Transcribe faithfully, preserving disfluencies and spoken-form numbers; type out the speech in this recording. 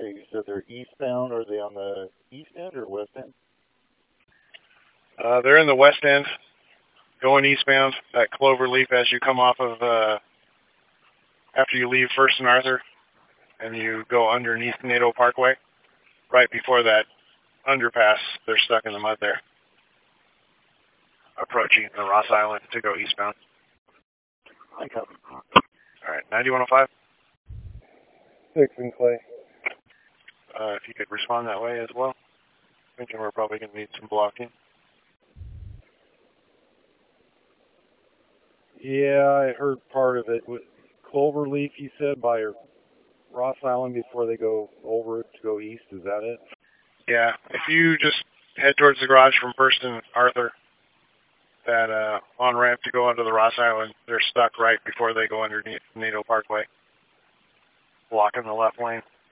Okay, you said they're eastbound. Are they on the east end or west end? Uh, they're in the west end, going eastbound at Cloverleaf as you come off of, uh, after you leave First and Arthur, and you go underneath Nato Parkway. Right before that underpass, they're stuck in the mud there. Approaching the Ross Island to go eastbound. I got All right, ninety-one oh five. Six and Clay. Uh, if you could respond that way as well. Thinking we're probably going to need some blocking. Yeah, I heard part of it. With Cloverleaf, you said, by Ross Island before they go over it to go east. Is that it? Yeah, if you just head towards the garage from First and Arthur, that uh, on-ramp to go onto the Ross Island, they're stuck right before they go underneath Nato Parkway, blocking the left lane.